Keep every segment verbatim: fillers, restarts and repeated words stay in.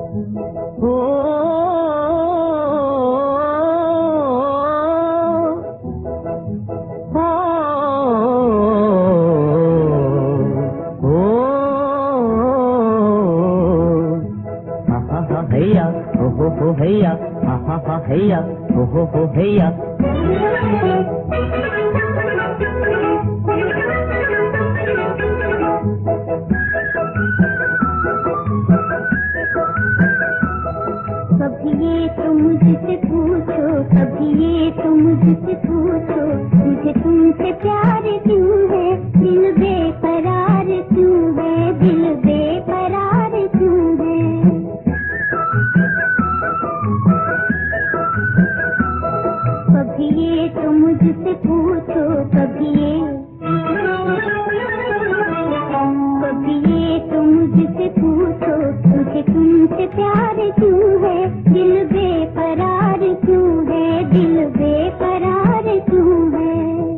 हो हैया हो हो हो हैया हा हा हा हैया हो हो हो हैया। कभी ये तो मुझसे पूछो, कभी ये तो मुझसे पूछो, मुझे तुमसे प्यार क्यों है, दिल बेकरार क्यों है, दिल बेकरार क्यों है। कभी ये तो मुझसे पूछो, कभी ये कभी ये तो मुझसे पूछो, मुझे तुमसे प्यार क्यों है, दिल बेकरार क्यों है, दिल बेकरार क्यों है।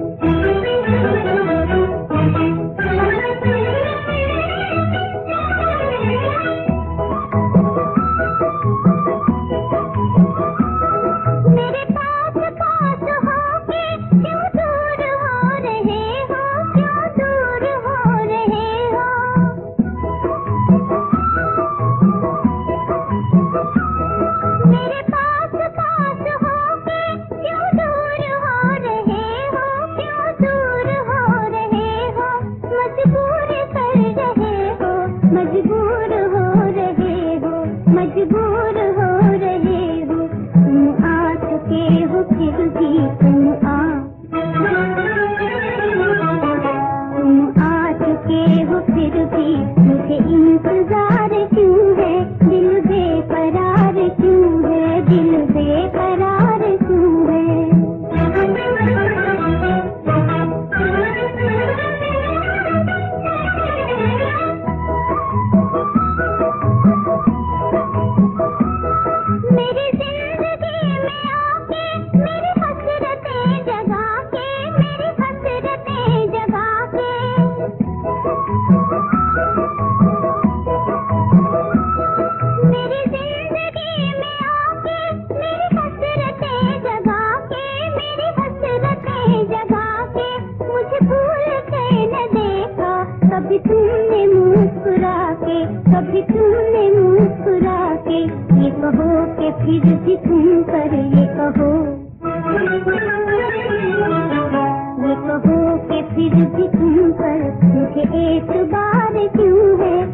मेरे पास पास होके क्यों दूर हो रहे हो, क्यों दूर हो रहे हो। मेरे पास पास होके क्यों दूर हो रहे हो, क्यों दूर हो रहे हो। मजबूर कर रहे हो, मजबूर हो रहे हो, मजबूर हो रहे हो। तुम आ चुके हो फिर भी तुम आ तुम आ चुके हो फिर भी मुझे इंतजार क्यों है, दिल बेकरार क्यों है, दिल बेकरार क्यों है। मेरी जिंदगी में आके मेरी हसरतें जगा के, मेरी हसरतें जगा के। मेरी जिंदगी में आके मेरी हसरतें जगा के, मेरी हसरतें जगा के। मुझे भूल के न देखा कभी तुमने मुस्कुरा के, कभी तुमने मुस्कुरा के। ये कहो कि फिर भी तुम कर, ये कहो ये कहो कि फिर भी तुम पर मुझे एक बार क्यों है,